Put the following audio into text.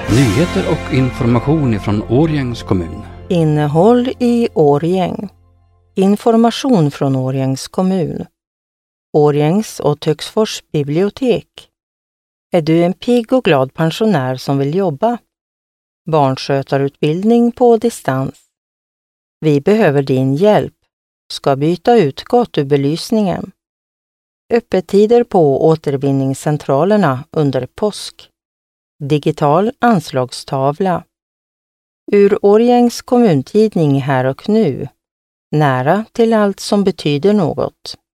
Nyheter och information ifrån Årjängs kommun. Innehåll i Årjäng. Information från Årjängs kommun. Årjängs och Töcksfors bibliotek. Är du en pigg och glad pensionär som vill jobba? Barnskötarutbildning på distans. Vi behöver din hjälp. Ska byta ut gatubelysningen. Öppettider på återvinningscentralerna under påsk. Digital anslagstavla. Ur Årjängs kommuntidning Här och nu. Nära till allt som betyder något.